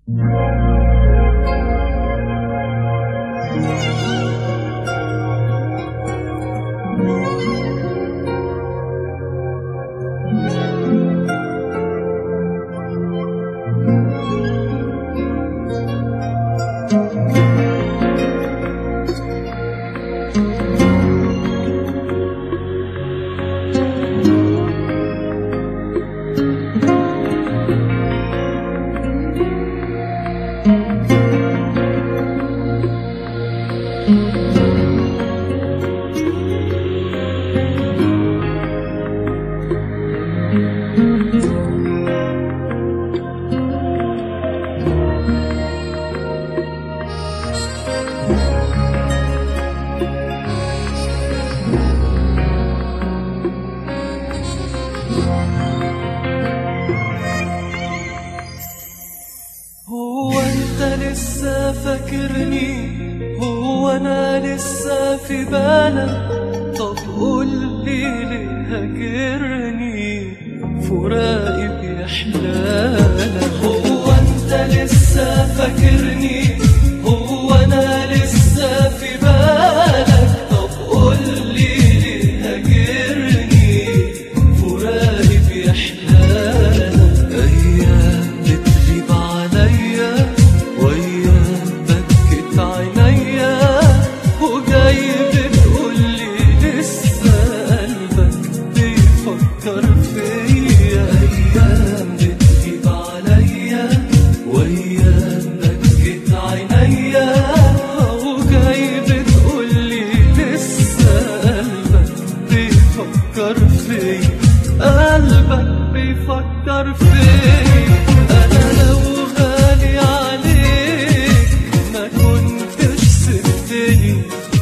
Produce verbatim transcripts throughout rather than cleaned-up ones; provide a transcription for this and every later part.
هو انت لسه فاكرني؟ هو انا لسه في بالك؟ طب قولي ليه هاجرني؟ فراقي بيحلالك. هو انت لسه فاكرني؟ هو انا لسه في بالك؟ طب قولي ليه هاجرني؟ فراقي بيحلالك. ايام بتغيب عليا وياك بكت عينيا، وجاي بتقولي لسه قلبك بيفكر فيا. ايام بتغيب عليا وياك بكت عينيا، وجاي بتقولي لسه قلبك بيفكر فيا. قلبك بيفكر فيا. انا لو غالي عليك ما كنتش سبتني،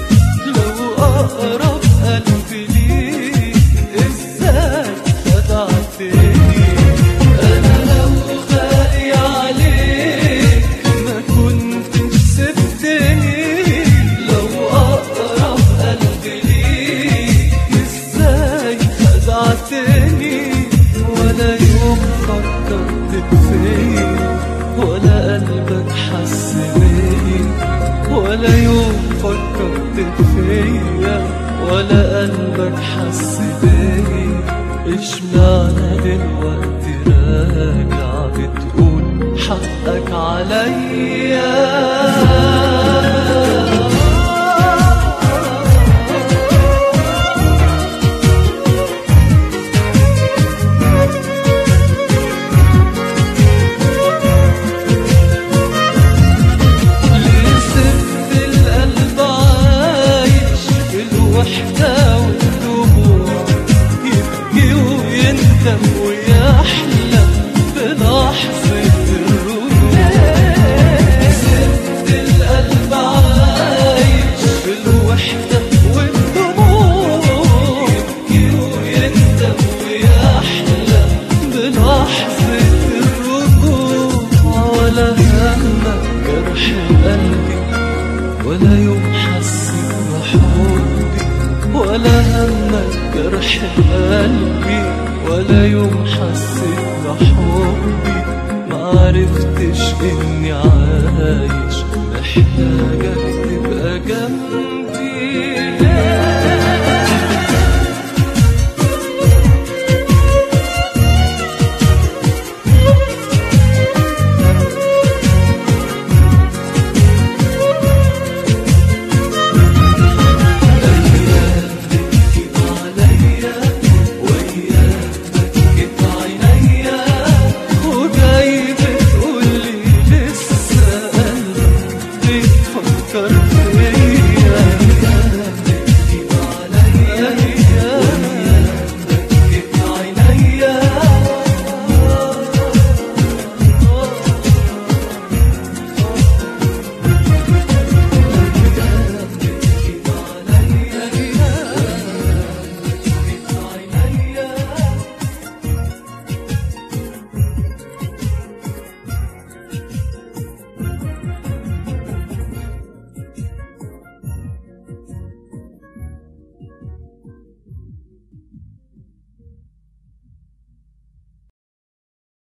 لو اقرب قلبي ليك ازاي خدعتني. انا لو غالي عليك ما كنتش سبتني، لو اقرب قلبي ليك ازاي خدعتني. ولا يوم فكرت فيا ولا قلبك حس بيا، ولا يوم فكرت فيا ولا قلبك حس بيا. اشمعنى دلوقتي راجع بتقول حقك عليا؟ الوحدة والدموع يبكي ويندم ويحلم بلحظة الرجوع. سبت القلب عايش في الوحدة والدموع يبكي ويندم ويحلم بلحظة الرجوع. ولا همك جرح قلبي ولا يوم حسيت بحبي، ولا همك جرح قلبي ولا يوم حسيت بحبي. معرفتش اني عايش محتاجك تبقى جنبي.